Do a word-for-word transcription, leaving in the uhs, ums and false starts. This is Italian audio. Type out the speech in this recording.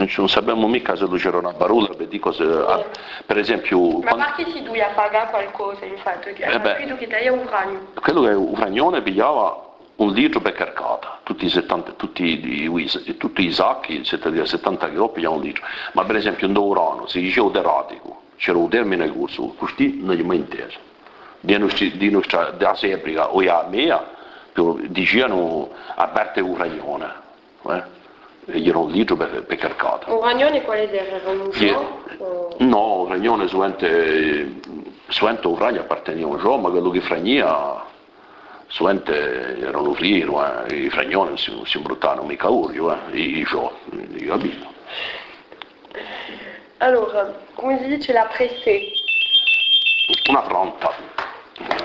non sappiamo mica se c'era una barulla, per, dico se, ah, per esempio... Ma quando... perché si doveva pagare qualcosa, infatti? Che eh beh, credo che te un ragno. Quello che un ragnone pigliava un litro per carcata, tutti i, settanta, tutti i, tutti i sacchi, settanta chilogrammi pigliavano un litro, ma per esempio in Dourano si diceva deratico, c'era un termine corso, questi non gli mai inteso, di nostra da Sebrica o a mia, dicevano aperte un ragnone, eh? E gli era un litro per, per carcata. Un ragnone quale era? Un gio? O... No, un ragnone suente, suente un ragno apparteneva a un gio, ma quello che fragnia suente erano frino, eh? I fragnoni si, si bruttavano mica urio, eh? I, i gio, i capito. Allora, come si dice la pressée? Una pronta.